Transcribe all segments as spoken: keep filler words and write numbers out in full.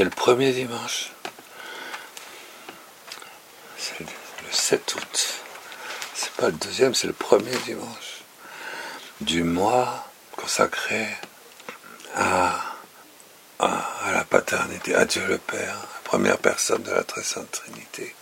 c'est le premier dimanche. C'est le sept août. C'est pas le deuxième, c'est le premier dimanche du mois consacré à, à, à la paternité, à Dieu le Père, la première personne de la très sainte Trinité.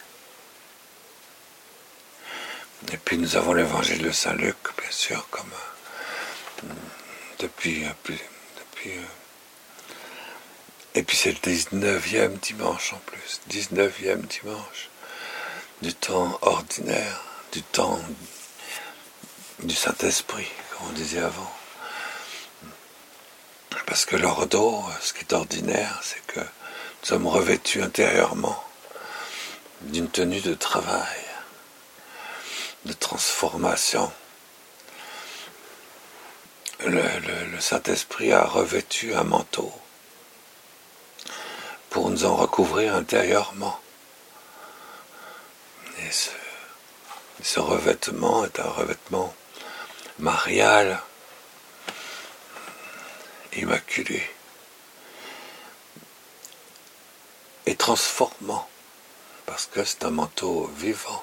Et puis nous avons l'évangile de Saint Luc, bien sûr, comme euh, depuis, euh, plus, depuis euh, et puis c'est le dix-neuvième dimanche en plus, dix-neuvième dimanche du temps ordinaire, du temps du Saint-Esprit, comme on disait avant. Parce que l'ordo, ce qui est ordinaire, c'est que nous sommes revêtus intérieurement d'une tenue de travail, de transformation. Le, le, le Saint-Esprit a revêtu un manteau pour nous en recouvrir intérieurement. Et ce, ce revêtement est un revêtement marial, immaculé et transformant, parce que c'est un manteau vivant.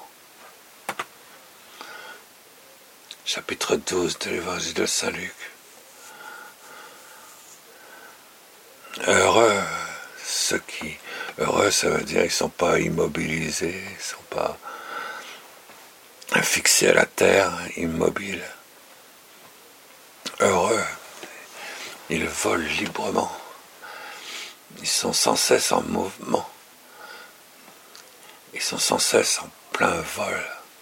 Chapitre douze de l'évangile de Saint Luc. Heureux ceux qui... Heureux, ça veut dire qu'ils ne sont pas immobilisés, ils ne sont pas fixés à la terre, immobiles. Heureux, ils volent librement. Ils sont sans cesse en mouvement. Ils sont sans cesse en plein vol.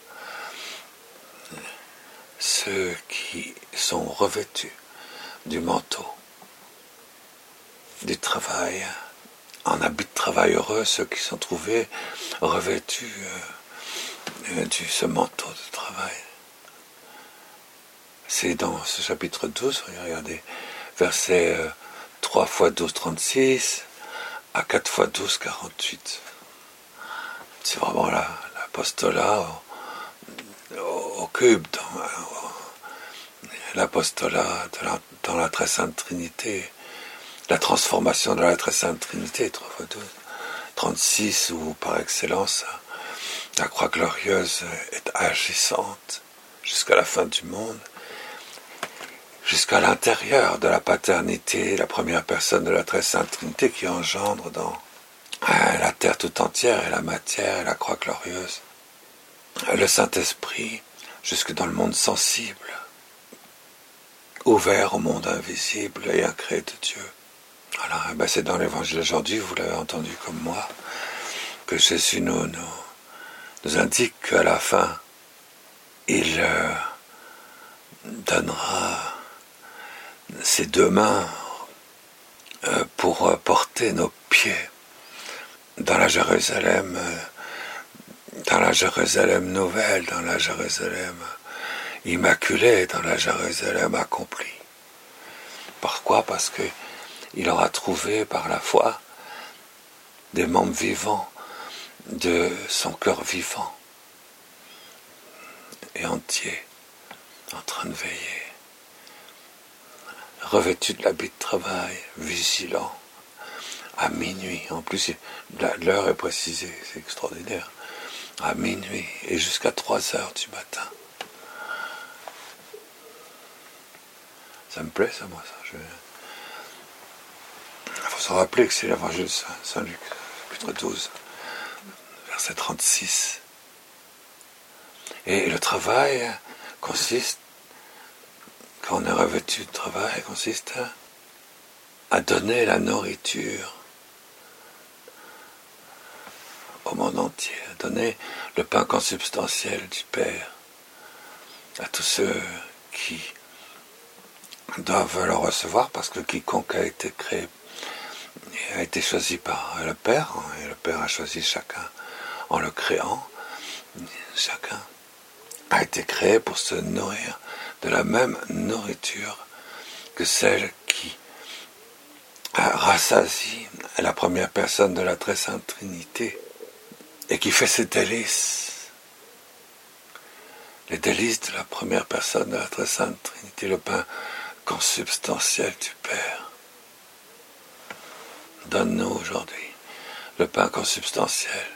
Ceux qui sont revêtus du manteau, du travail, en habit de travail heureux, ceux qui sont trouvés revêtus euh, de ce manteau de travail. C'est dans ce chapitre douze, regardez, versets euh, trois fois douze, trente-six à quatre fois douze, quarante-huit. C'est vraiment la, l'apostolat au, au cube, dans, au, l'apostolat de la, dans la très sainte Trinité, la transformation de la très sainte Trinité, trois fois douze, trente-six, où par excellence la croix glorieuse est agissante jusqu'à la fin du monde, jusqu'à l'intérieur de la paternité, la première personne de la très sainte Trinité qui engendre dans la terre tout entière et la matière et la croix glorieuse, le Saint-Esprit jusque dans le monde sensible, ouvert au monde invisible et incréé de Dieu. Voilà, ben c'est dans l'évangile aujourd'hui, vous l'avez entendu comme moi, que Jésus nous, nous, nous indique qu'à la fin, il euh, donnera ses deux mains euh, pour euh, porter nos pieds dans la Jérusalem, euh, dans la Jérusalem nouvelle, dans la Jérusalem immaculée, dans la Jérusalem accomplie. Pourquoi ? Parce que il aura trouvé par la foi des membres vivants de son cœur vivant et entier, en train de veiller, revêtu de l'habit de travail, vigilant, à minuit. En plus, l'heure est précisée, c'est extraordinaire. À minuit et jusqu'à trois heures du matin. Ça me plaît, ça, moi, ça. Je... Il faut se rappeler que c'est l'évangile de Saint Luc, chapitre douze, verset trente-six. Et le travail consiste, quand on est revêtu de travail, consiste à donner la nourriture au monde entier, à donner le pain consubstantiel du Père à tous ceux qui doivent le recevoir, parce que quiconque a été créé a été choisi par le Père, et le Père a choisi chacun en le créant. Chacun a été créé pour se nourrir de la même nourriture que celle qui rassasie la première personne de la très sainte Trinité et qui fait ses délices. Les délices de la première personne de la très sainte Trinité, le pain consubstantiel du Père. donne-nous aujourd'hui le pain consubstantiel.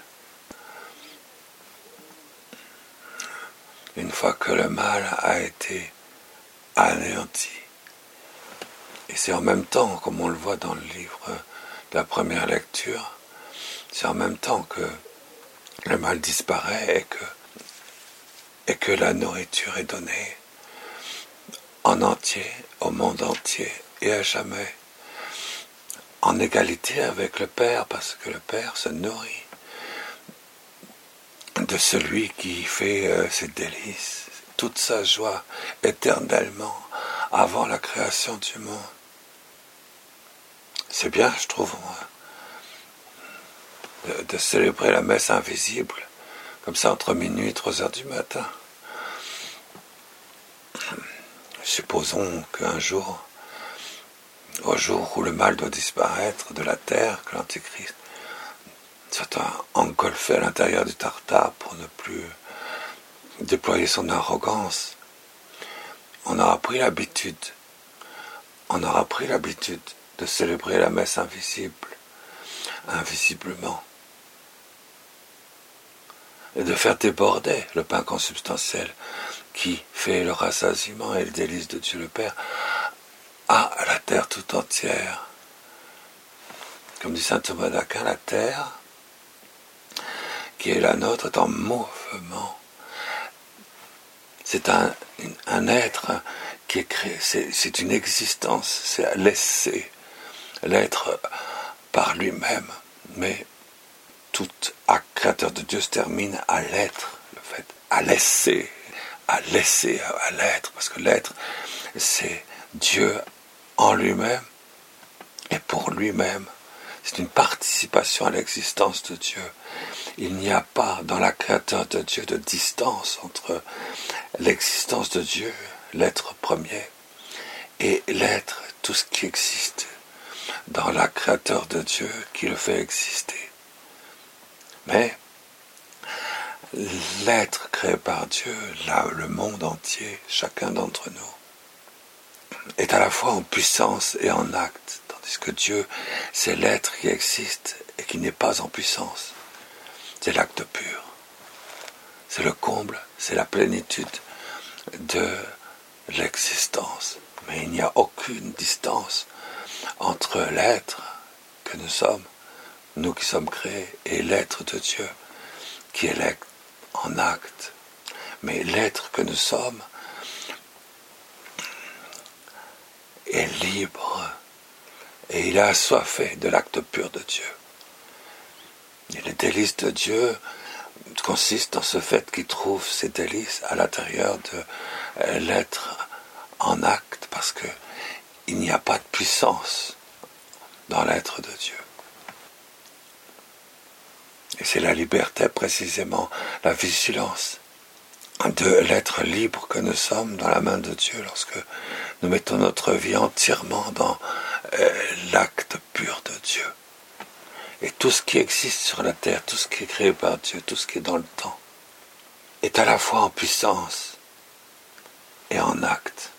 Une fois que le mal a été anéanti. Et c'est en même temps, comme on le voit dans le livre de la première lecture, c'est en même temps que le mal disparaît et que, et que la nourriture est donnée en entier, au monde entier et à jamais, en égalité avec le Père, parce que le Père se nourrit de celui qui fait euh, ses délices, toute sa joie éternellement avant la création du monde. C'est bien, je trouve, moi, de, de célébrer la messe invisible, comme ça entre minuit et trois heures du matin. Supposons qu'un jour, au jour où le mal doit disparaître de la terre, que l'Antéchrist soit engolfé à l'intérieur du Tartare pour ne plus déployer son arrogance, on aura pris l'habitude, on aura pris l'habitude de célébrer la messe invisible, invisiblement, et de faire déborder le pain consubstantiel qui fait le rassasiement et le délice de Dieu le Père à la terre tout entière. Comme dit saint Thomas d'Aquin, la terre qui est la nôtre est en mouvement. C'est un, un être qui est créé, c'est, c'est une existence, c'est à laisser l'être par lui-même, mais tout acte créateur de Dieu se termine à l'être, le fait, à laisser, à laisser à l'être, parce que l'être, c'est Dieu en lui-même et pour lui-même. C'est une participation à l'existence de Dieu. Il n'y a pas dans la créateur de Dieu de distance entre l'existence de Dieu, l'être premier, et l'être, tout ce qui existe dans la créateur de Dieu qui le fait exister. Mais l'être créé par Dieu, là, le monde entier, chacun d'entre nous, est à la fois en puissance et en acte, tandis que Dieu, c'est l'être qui existe et qui n'est pas en puissance. C'est l'acte pur. C'est le comble, c'est la plénitude de l'existence. Mais il n'y a aucune distance entre l'être que nous sommes, nous qui sommes créés, et l'être de Dieu, qui est l'être en acte. Mais l'être que nous sommes est libre, et il a assoiffé de l'acte pur de Dieu. Et les délices de Dieu consistent dans ce fait qu'il trouve ses délices à l'intérieur de l'être en acte, parce que il n'y a pas de puissance dans l'être de Dieu. Et c'est la liberté, précisément, la vigilance de l'être libre que nous sommes dans la main de Dieu lorsque nous mettons notre vie entièrement dans euh, l'acte pur de Dieu. Et tout ce qui existe sur la terre, tout ce qui est créé par Dieu, tout ce qui est dans le temps, est à la fois en puissance et en acte.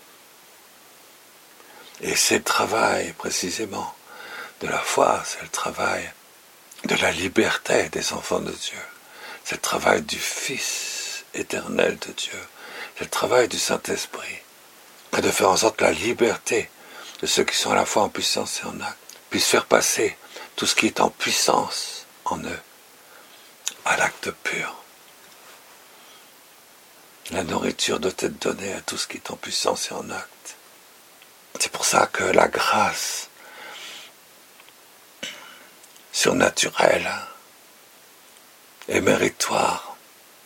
Et c'est le travail, précisément, de la foi, c'est le travail de la liberté des enfants de Dieu. C'est le travail du Fils éternel de Dieu. C'est le travail du Saint-Esprit. Et de faire en sorte que la liberté de ceux qui sont à la fois en puissance et en acte puisse faire passer tout ce qui est en puissance en eux à l'acte pur. La nourriture doit être donnée à tout ce qui est en puissance et en acte. C'est pour ça que la grâce surnaturelle et méritoire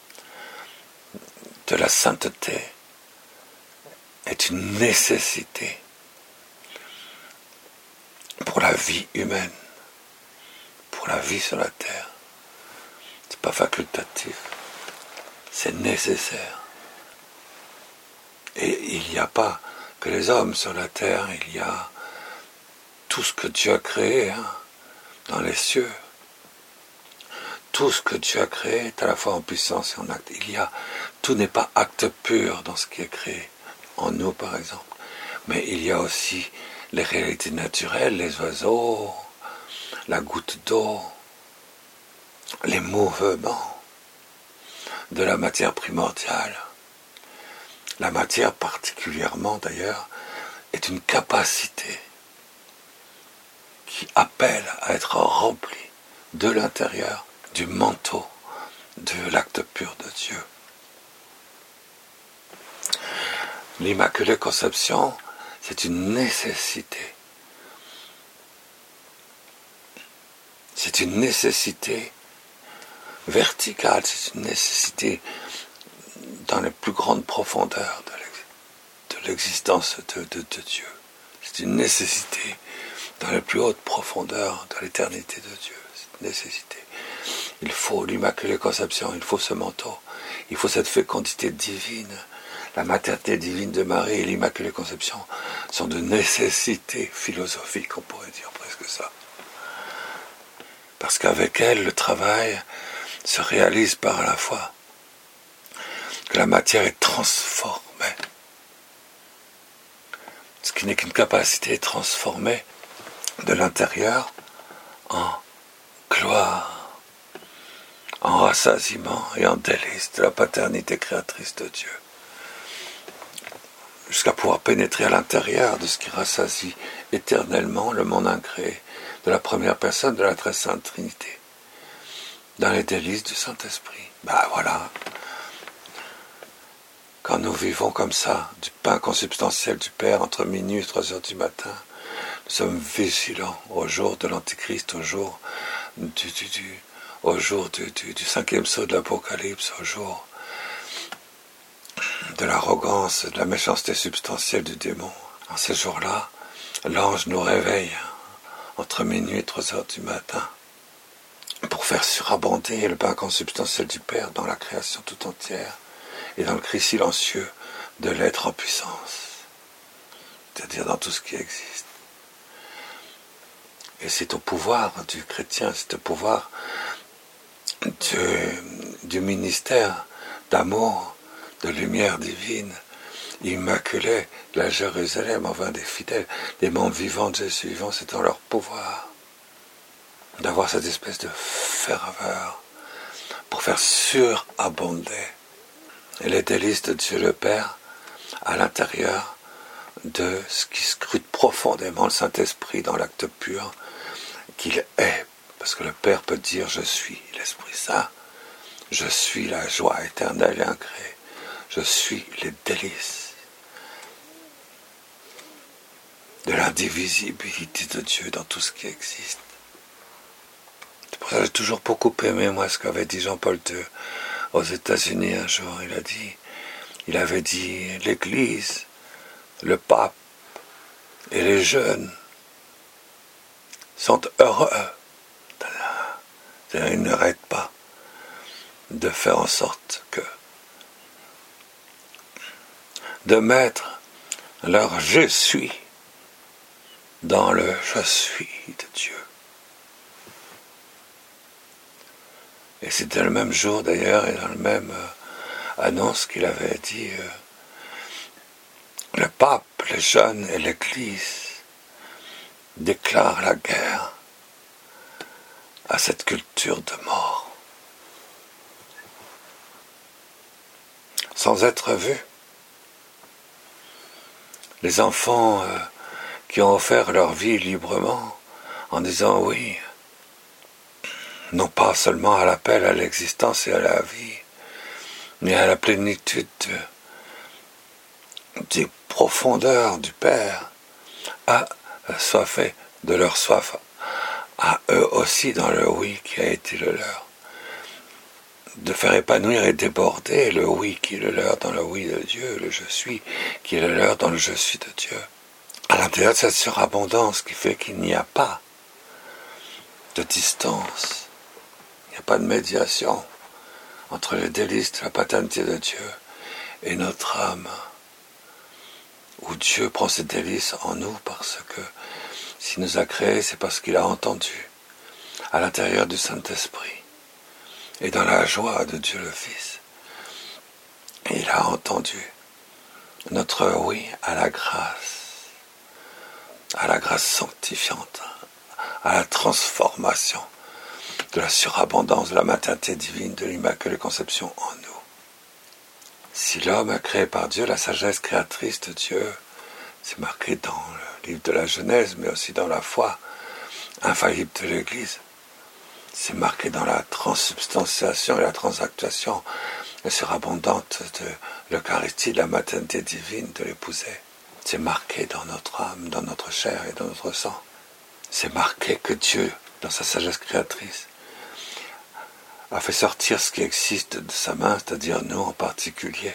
de la sainteté est une nécessité pour la vie humaine, pour la vie sur la terre. C'est pas facultatif, c'est nécessaire. Et il n'y a pas que les hommes sur la terre, il y a tout ce que Dieu a créé hein, dans les cieux. Tout ce que Dieu a créé est à la fois en puissance et en acte. Il y a, tout n'est pas acte pur dans ce qui est créé, en nous par exemple, mais il y a aussi les réalités naturelles, les oiseaux, la goutte d'eau, les mouvements de la matière primordiale. La matière particulièrement d'ailleurs est une capacité qui appelle à être remplie de l'intérieur du manteau de l'acte pur de Dieu. L'Immaculée Conception, c'est une nécessité. C'est une nécessité verticale, c'est une nécessité dans les plus grandes profondeurs de l'existence de, de, de Dieu. C'est une nécessité dans les plus hautes profondeurs de l'éternité de Dieu. C'est une nécessité. Il faut l'Immaculée Conception, il faut ce manteau, il faut cette fécondité divine. La maternité divine de Marie et l'Immaculée Conception sont de nécessité philosophique, on pourrait dire presque ça. Parce qu'avec elle, le travail se réalise par la foi. Que la matière est transformée. Ce qui n'est qu'une capacité transformée de l'intérieur en gloire, en rassasiement et en délice de la paternité créatrice de Dieu. Jusqu'à pouvoir pénétrer à l'intérieur de ce qui rassasie éternellement le monde incréé, de la première personne de la très sainte Trinité, dans les délices du Saint-Esprit. Ben voilà, quand nous vivons comme ça, du pain consubstantiel du Père entre minuit et trois heures du matin, nous sommes vigilants au jour de l'Antichrist, au jour du, du, du, au jour du, du, du cinquième sceau de l'Apocalypse, au jour de l'arrogance, de la méchanceté substantielle du démon. En ces jours-là, l'ange nous réveille entre minuit et trois heures du matin pour faire surabonder le pain consubstantiel du Père dans la création tout entière et dans le cri silencieux de l'être en puissance, c'est-à-dire dans tout ce qui existe. Et c'est au pouvoir du chrétien, c'est au pouvoir du, du ministère d'amour, de lumière divine, immaculée, la Jérusalem, enfin des fidèles, des membres vivants de Jésus vivant, c'est dans leur pouvoir d'avoir cette espèce de ferveur pour faire surabonder les délices de Dieu le Père à l'intérieur de ce qui scrute profondément le Saint-Esprit dans l'acte pur qu'il est, parce que le Père peut dire je suis l'Esprit Saint, je suis la joie éternelle et incréée, je suis les délices de l'indivisibilité de Dieu dans tout ce qui existe. C'est pour ça que j'ai toujours beaucoup aimé moi ce qu'avait dit Jean-Paul deux aux États-Unis un jour. Il a dit, il avait dit l'Église, le pape et les jeunes sont heureux. C'est-à-dire, ils n'arrêtent pas de faire en sorte que de mettre leur je suis dans le je suis de Dieu. Et c'était le même jour d'ailleurs et dans le même euh, annonce qu'il avait dit euh, le pape, les jeunes et l'Église déclarent la guerre à cette culture de mort. Sans être vus. Les enfants euh, qui ont offert leur vie librement en disant oui, non pas seulement à l'appel à l'existence et à la vie, mais à la plénitude de, des profondeurs du Père, a soifé de leur soif à eux aussi dans le oui qui a été le leur, de faire épanouir et déborder le oui qui est le leur dans le oui de Dieu, le je suis qui est le leur dans le je suis de Dieu. À l'intérieur de cette surabondance qui fait qu'il n'y a pas de distance, il n'y a pas de médiation entre les délices de la paternité de Dieu et notre âme, où Dieu prend ses délices en nous parce que s'il nous a créés, c'est parce qu'il a entendu à l'intérieur du Saint-Esprit et dans la joie de Dieu le Fils. Et il a entendu notre oui à la grâce, à la grâce sanctifiante, à la transformation de la surabondance de la maternité divine de l'Immaculée Conception en nous. Si l'homme est créé par Dieu, la sagesse créatrice de Dieu, c'est marqué dans le livre de la Genèse, mais aussi dans la foi infaillible de l'Église. C'est marqué dans la transsubstantiation et la transactuation surabondante de l'Eucharistie, de la maternité divine de l'épousée. C'est marqué dans notre âme, dans notre chair et dans notre sang. C'est marqué que Dieu, dans sa sagesse créatrice, a fait sortir ce qui existe de sa main, c'est-à-dire nous en particulier,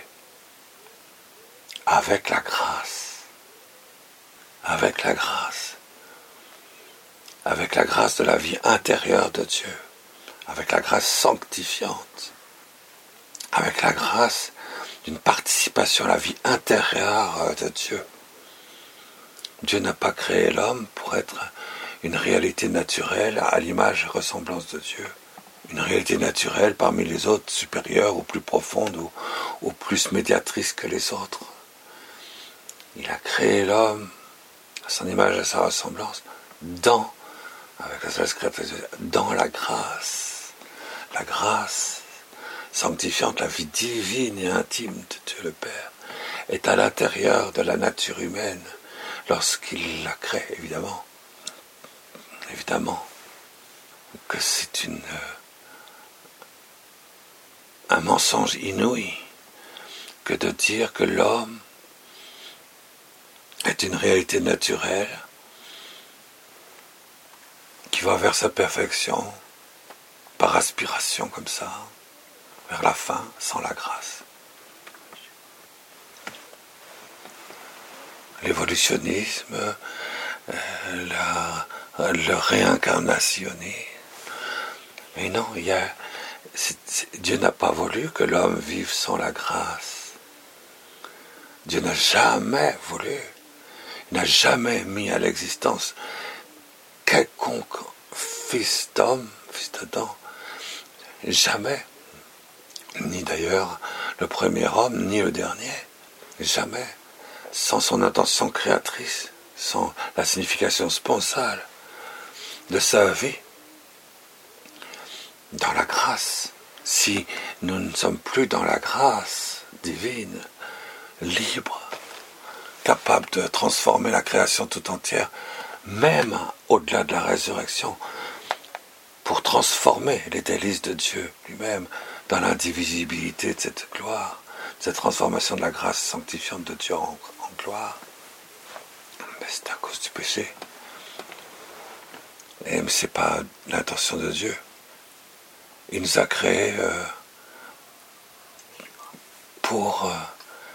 avec la grâce, avec la grâce, avec la grâce de la vie intérieure de Dieu, avec la grâce sanctifiante, avec la grâce d'une participation à la vie intérieure de Dieu. Dieu n'a pas créé l'homme pour être une réalité naturelle à l'image et ressemblance de Dieu. Une réalité naturelle parmi les autres, supérieure ou plus profonde ou, ou plus médiatrice que les autres. Il a créé l'homme à son image et à sa ressemblance dans, avec la sagesse créatrice, dans la grâce. La grâce sanctifiante, la vie divine et intime de Dieu le Père est à l'intérieur de la nature humaine lorsqu'il la crée, évidemment. Évidemment que c'est une... un mensonge inouï que de dire que l'homme est une réalité naturelle qui va vers sa perfection par aspiration comme ça, vers la fin sans la grâce. L'évolutionnisme, euh, la, le réincarnationnisme, mais non, il y a C'est, c'est, Dieu n'a pas voulu que l'homme vive sans la grâce. Dieu n'a jamais voulu, il n'a jamais mis à l'existence quelconque fils d'homme, fils d'Adam, jamais, ni d'ailleurs le premier homme, ni le dernier, jamais, sans son intention créatrice, sans la signification sponsale de sa vie, dans la grâce. Si nous ne sommes plus dans la grâce divine, libre, capable de transformer la création tout entière, même au-delà de la résurrection, pour transformer les délices de Dieu lui-même dans l'indivisibilité de cette gloire, cette transformation de la grâce sanctifiante de Dieu en, en gloire, mais c'est à cause du péché. Et ce n'est pas l'intention de Dieu. Il nous a créés euh, pour euh,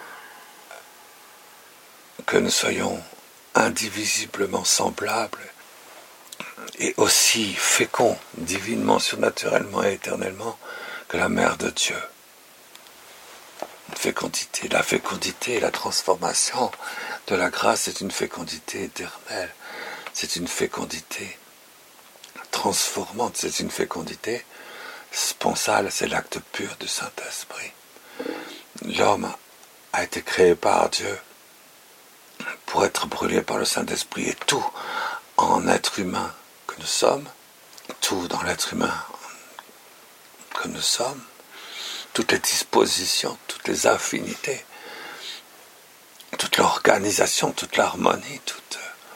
que nous soyons indivisiblement semblables et aussi féconds, divinement, surnaturellement et éternellement que la Mère de Dieu. Une fécondité, la fécondité et la transformation de la grâce, c'est une fécondité éternelle, c'est une fécondité transformante, c'est une fécondité sponsale, c'est l'acte pur du Saint-Esprit. L'homme a été créé par Dieu pour être brûlé par le Saint-Esprit, et tout en être humain que nous sommes, tout dans l'être humain que nous sommes, toutes les dispositions, toutes les affinités, toute l'organisation, toute l'harmonie, toute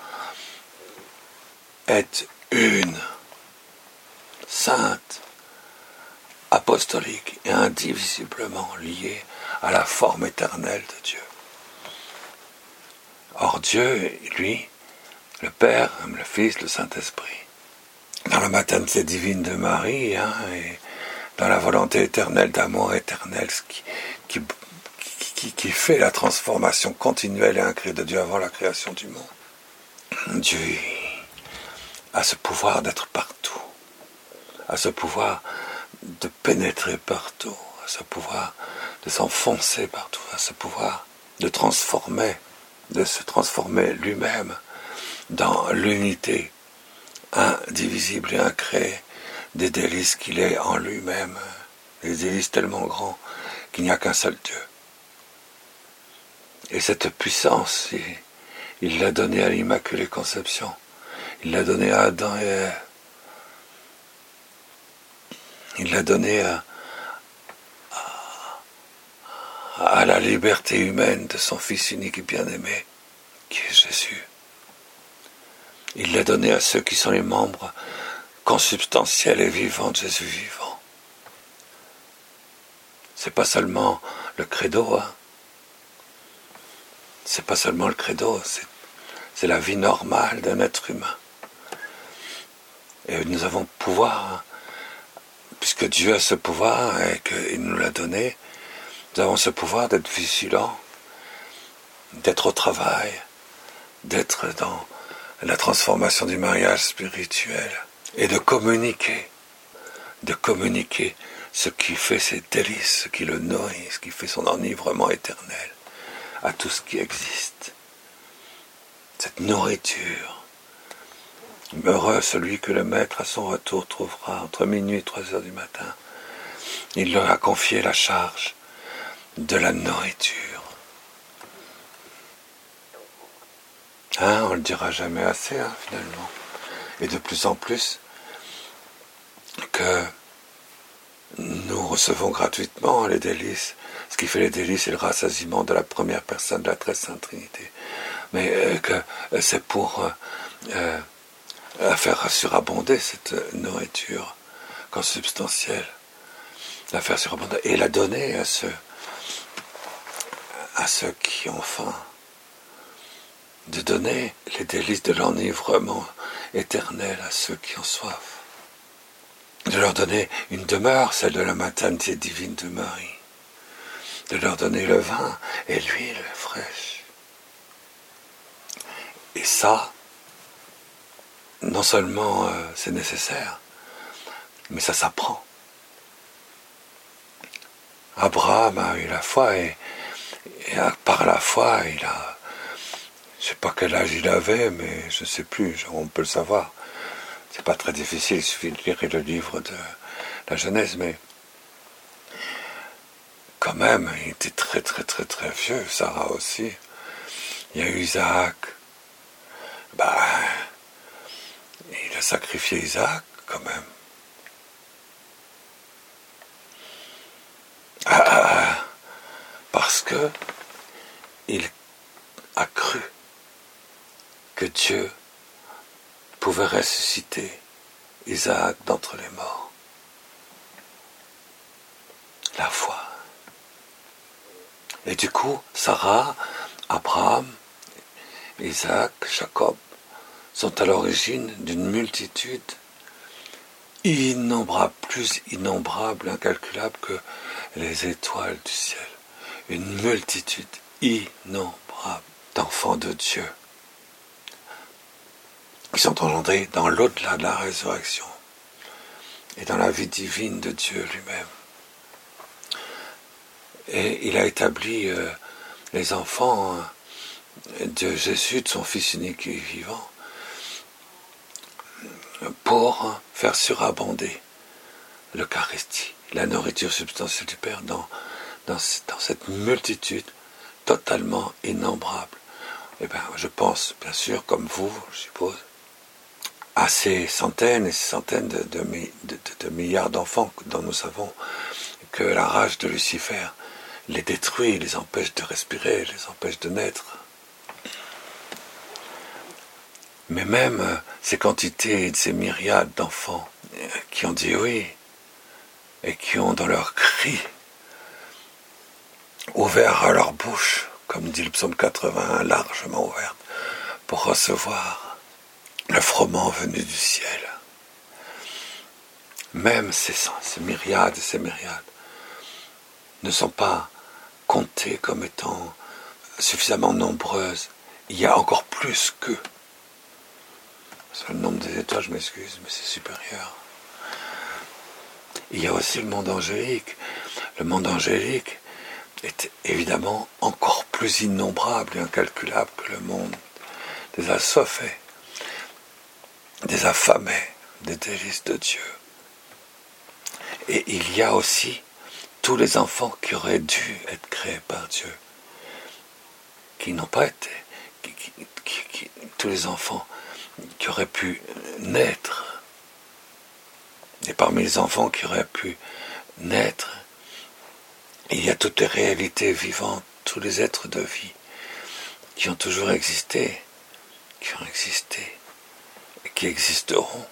est une, sainte, apostolique et indivisiblement liée à la forme éternelle de Dieu. Or Dieu, lui, le Père, le Fils, le Saint-Esprit, dans la maternité divine de Marie, hein, et dans la volonté éternelle d'amour éternel, ce qui, qui, qui, qui fait la transformation continuelle et incréée de Dieu avant la création du monde. Dieu a ce pouvoir d'être partout, a ce pouvoir de pénétrer partout, a ce pouvoir de s'enfoncer partout, a ce pouvoir de transformer, de se transformer lui-même dans l'unité indivisible et incréée des délices qu'il est en lui-même, des délices tellement grands qu'il n'y a qu'un seul Dieu. Et cette puissance, il l'a donnée à l'Immaculée Conception. Il l'a donné à Adam et Ève. Il l'a donné à, à, à la liberté humaine de son Fils unique et bien-aimé, qui est Jésus. Il l'a donné à ceux qui sont les membres consubstantiels et vivants de Jésus vivant. C'est pas seulement le credo, hein. C'est pas seulement le credo, c'est, c'est la vie normale d'un être humain. Et nous avons pouvoir, hein, puisque Dieu a ce pouvoir et qu'il nous l'a donné, nous avons ce pouvoir d'être vigilants, d'être au travail, d'être dans la transformation du mariage spirituel et de communiquer, de communiquer ce qui fait ses délices, ce qui le nourrit, ce qui fait son enivrement éternel à tout ce qui existe. Cette nourriture. Heureux celui que le maître à son retour trouvera entre minuit et trois heures du matin. Il leur a confié la charge de la nourriture. Hein, on ne le dira jamais assez, hein, finalement. Et de plus en plus que nous recevons gratuitement les délices. Ce qui fait les délices et le rassasiement de la première personne de la très sainte Trinité. Mais euh, que euh, c'est pour euh, euh, faire surabonder cette nourriture consubstantielle. La faire surabonder et la donner à ceux, à ceux qui ont faim. De donner les délices de l'enivrement éternel à ceux qui ont soif. De leur donner une demeure, celle de la maternité divine de Marie. De leur donner le vin et l'huile fraîche. Et ça, non seulement euh, c'est nécessaire, mais ça s'apprend. Abraham a eu la foi et, et par la foi, il a, je ne sais pas quel âge il avait, mais je ne sais plus, on peut le savoir. C'est pas très difficile, il suffit de lire le livre de la Genèse, mais quand même, il était très très très très vieux, Sarah aussi. Il y a eu Isaac. Ben, il a sacrifié Isaac quand même. Ah, parce que il a cru que Dieu pouvait ressusciter Isaac d'entre les morts. La foi. Et du coup, Sarah, Abraham, Isaac, Jacob sont à l'origine d'une multitude innombrable, plus innombrable, incalculable que les étoiles du ciel. Une multitude innombrable d'enfants de Dieu qui sont engendrés dans l'au-delà de la résurrection et dans la vie divine de Dieu lui-même. Et il a établi euh, les enfants euh, de Jésus, de son Fils unique et vivant, pour faire surabonder l'Eucharistie, la nourriture substantielle du Père, dans, dans, dans cette multitude totalement innombrable. Et bien, je pense, bien sûr, comme vous, je suppose, à ces centaines et ces centaines de, de, de, de, de milliards d'enfants dont nous savons que la rage de Lucifer les détruit, les empêche de respirer, les empêche de naître. Mais même ces quantités, ces myriades d'enfants qui ont dit oui, et qui ont dans leur cri ouvert leur bouche, comme dit le psaume quatre-vingt-un, largement ouverte, pour recevoir le froment venu du ciel. Même ces, ces myriades et ces myriades ne sont pas comptées comme étant suffisamment nombreuses. Il y a encore plus qu'eux. Sur le nombre des étoiles, je m'excuse, mais c'est supérieur. Il y a aussi le monde angélique. Le monde angélique est évidemment encore plus innombrable et incalculable que le monde des assoiffés, des affamés, des délices de Dieu. Et il y a aussi tous les enfants qui auraient dû être créés par Dieu, qui n'ont pas été, qui, qui, qui, qui, tous les enfants qui auraient pu naître, et parmi les enfants qui auraient pu naître, il y a toutes les réalités vivantes, tous les êtres de vie qui ont toujours existé, qui ont existé et qui existeront.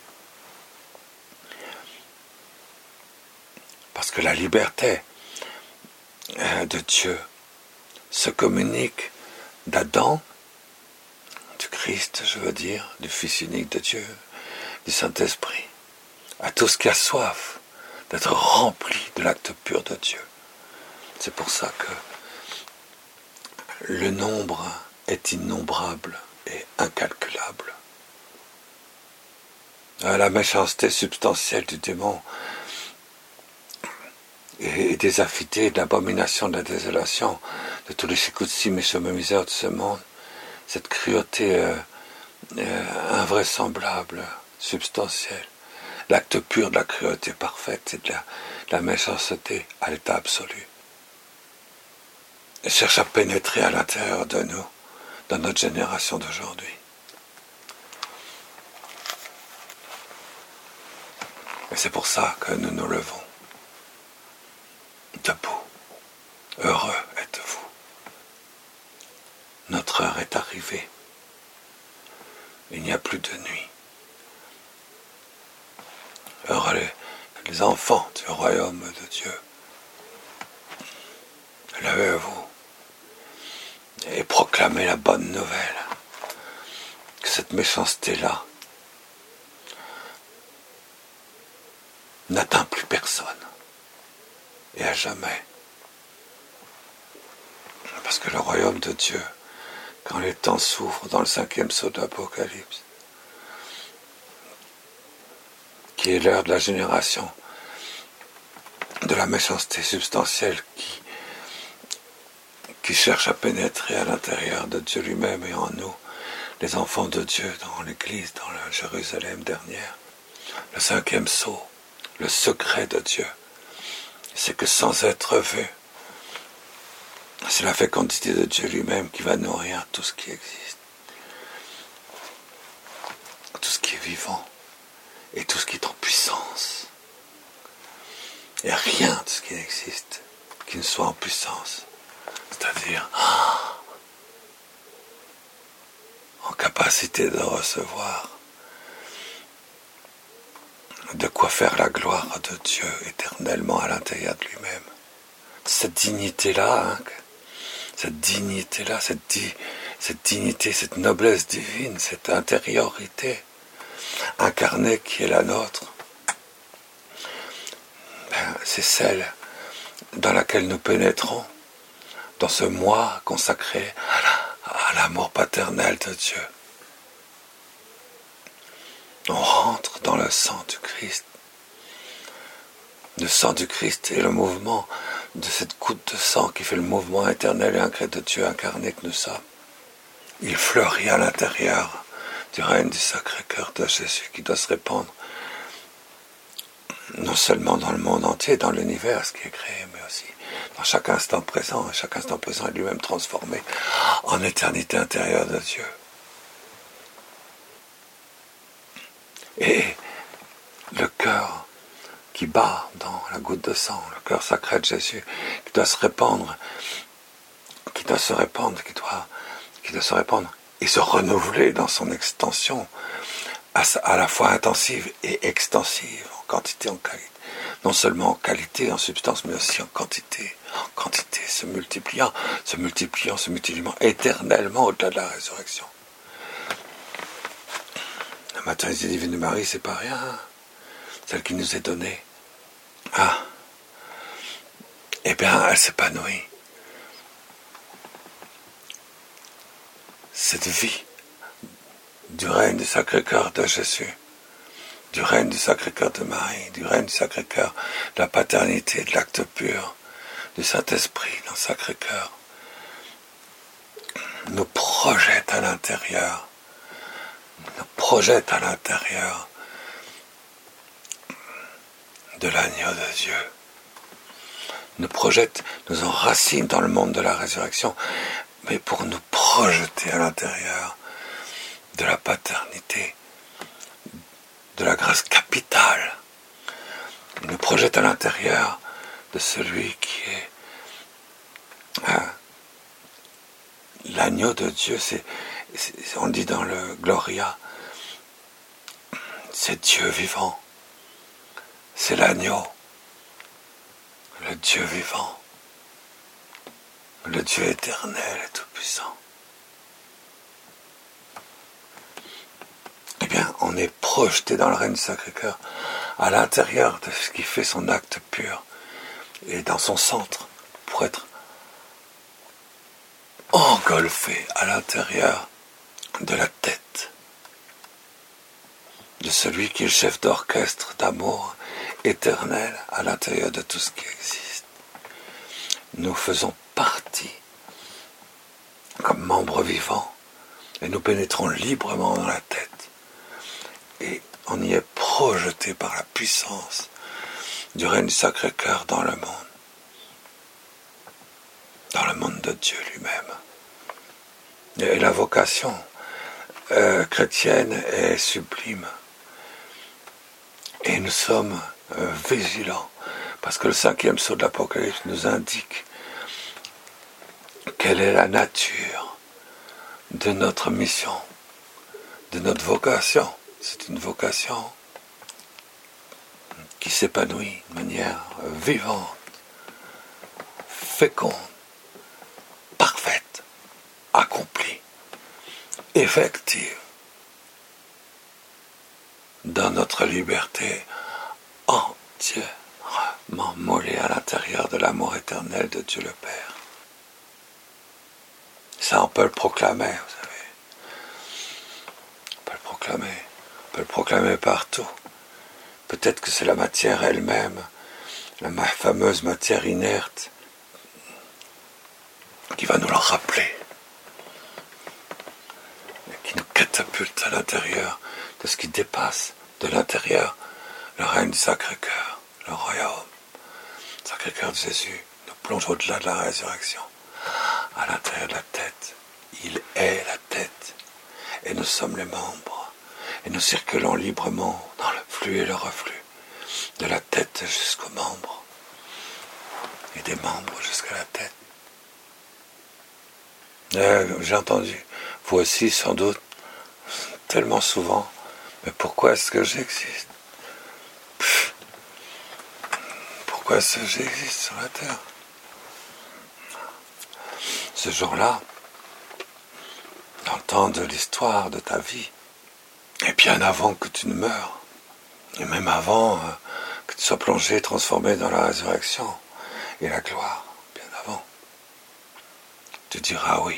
Parce que la liberté de Dieu se communique d'Adam, du Christ, je veux dire, du Fils unique de Dieu, du Saint-Esprit, à tout ce qui a soif d'être rempli de l'acte pur de Dieu. C'est pour ça que le nombre est innombrable et incalculable. La méchanceté substantielle du démon et des affités, de l'abomination, de la désolation, de tous les chikoutsim et chemins misères de ce monde, cette cruauté euh, euh, invraisemblable, substantielle, l'acte pur de la cruauté parfaite, c'est de la, de la méchanceté à l'état absolu. Et cherche à pénétrer à l'intérieur de nous, dans notre génération d'aujourd'hui. Et c'est pour ça que nous nous levons. Debout, heureux êtes-vous. Notre heure est arrivée. Il n'y a plus de nuit. Heureux les, les enfants du royaume de Dieu. Levez-vous et proclamez la bonne nouvelle que cette méchanceté-là n'atteint plus personne et à jamais. Parce que le royaume de Dieu, quand les temps s'ouvrent dans le cinquième sceau de l'Apocalypse, qui est l'heure de la génération de la méchanceté substantielle qui qui cherche à pénétrer à l'intérieur de Dieu lui-même et en nous, les enfants de Dieu dans l'Église, dans la Jérusalem dernière. Le cinquième sceau, le secret de Dieu, c'est que sans être vu, c'est la fécondité de Dieu lui-même qui va nourrir tout ce qui existe, tout ce qui est vivant et tout ce qui est en puissance. Il n'y a rien de ce qui existe qui ne soit en puissance. C'est-à-dire en capacité de recevoir, de quoi faire la gloire de Dieu éternellement à l'intérieur de lui-même. Cette dignité-là, hein, cette dignité-là, cette, di, cette dignité, cette noblesse divine, cette intériorité incarnée qui est la nôtre, ben, c'est celle dans laquelle nous pénétrons dans ce mois consacré à l'amour paternel de Dieu. On rentre dans le sang du Christ. Le sang du Christ est le mouvement de cette goutte de sang qui fait le mouvement éternel et incré de Dieu incarné que nous sommes. Il fleurit à l'intérieur du règne du Sacré-Cœur de Jésus qui doit se répandre non seulement dans le monde entier, dans l'univers, ce qui est créé, mais aussi dans chaque instant présent, et chaque instant présent est lui-même transformé en éternité intérieure de Dieu. Et le cœur qui bat dans la goutte de sang, le cœur sacré de Jésus, qui doit se répandre, qui doit se répandre, qui doit, qui doit se répandre et se renouveler dans son extension, à, à la fois intensive et extensive, en quantité, en qualité. Non seulement en qualité, en substance, mais aussi en quantité, en quantité, se multipliant, se multipliant, se multipliant éternellement au-delà de la résurrection. La maternité divine de Marie, c'est pas rien, celle qui nous est donnée. Ah, eh bien, elle s'épanouit. Cette vie du règne du Sacré-Cœur de Jésus, du règne du Sacré-Cœur de Marie, du règne du Sacré-Cœur de la paternité, de l'acte pur, du Saint-Esprit dans le Sacré-Cœur, nous projette à l'intérieur, nous projette à l'intérieur de l'agneau de Dieu, nous projette, nous enracine dans le monde de la résurrection, mais pour nous projeter à l'intérieur de la paternité, de la grâce capitale. Il nous projette à l'intérieur de celui qui est hein, l'agneau de Dieu. C'est, c'est, on le dit dans le Gloria, c'est Dieu vivant. C'est l'agneau, le Dieu vivant, le Dieu éternel et tout-puissant. Eh bien, on est projeté dans le règne du Sacré-Cœur, à l'intérieur de ce qui fait son acte pur, et dans son centre, pour être engolfé à l'intérieur de la tête de celui qui est le chef d'orchestre d'amour éternel à l'intérieur de tout ce qui existe. Nous faisons partie, comme membres vivants, et nous pénétrons librement dans la tête. Et on y est projeté par la puissance du règne du Sacré-Cœur dans le monde. Dans le monde de Dieu lui-même. Et la vocation euh, chrétienne est sublime. Et nous sommes euh, vigilants, parce que le cinquième sceau de l'Apocalypse nous indique quelle est la nature de notre mission, de notre vocation. C'est une vocation qui s'épanouit de manière vivante, féconde, parfaite, accomplie, effective, dans notre liberté entièrement moulée à l'intérieur de l'amour éternel de Dieu le Père. Ça, on peut le proclamer, vous savez. On peut le proclamer. On peut le proclamer partout. Peut-être que c'est la matière elle-même, la fameuse matière inerte, qui va nous le rappeler, qui nous catapulte à l'intérieur de ce qui dépasse de l'intérieur le règne du Sacré-Cœur, le royaume. Le Sacré-Cœur de Jésus nous plonge au-delà de la résurrection, à l'intérieur de la tête. Il est la tête, et nous sommes les membres, et nous circulons librement dans le flux et le reflux, de la tête jusqu'aux membres, et des membres jusqu'à la tête. Euh, j'ai entendu, vous aussi sans doute, tellement souvent, mais pourquoi est-ce que j'existe? Pff, Pourquoi est-ce que j'existe sur la terre? Ce jour-là, dans le temps de l'histoire de ta vie, et bien avant que tu ne meures, et même avant euh, que tu sois plongé, transformé dans la résurrection et la gloire, bien avant, tu diras oui.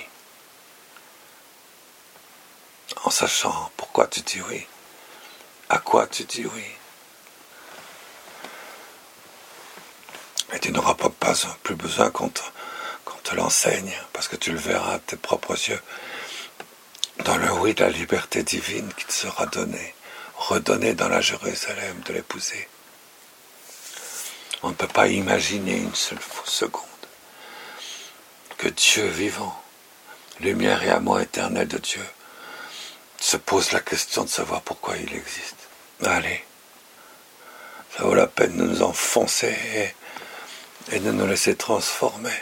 En sachant pourquoi tu dis oui, à quoi tu dis oui. Et tu n'auras pas, pas plus besoin qu'on te, qu'on te l'enseigne, parce que tu le verras de tes propres yeux, dans le oui de la liberté divine qui te sera donnée, redonnée dans la Jérusalem de l'épouser. On ne peut pas imaginer une seule seconde que Dieu vivant, lumière et amour éternel de Dieu, se pose la question de savoir pourquoi il existe. Allez, ça vaut la peine de nous enfoncer et, et de nous laisser transformer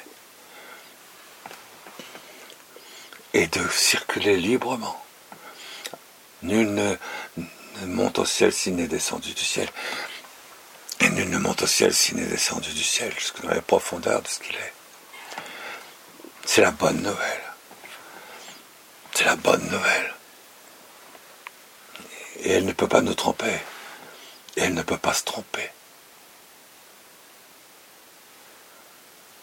et de circuler librement. Nul ne, ne monte au ciel s'il n'est descendu du ciel, et nul ne monte au ciel s'il n'est descendu du ciel, jusque dans les profondeurs de ce qu'il est. C'est la bonne nouvelle. C'est la bonne nouvelle. Et elle ne peut pas nous tromper. Et elle ne peut pas se tromper.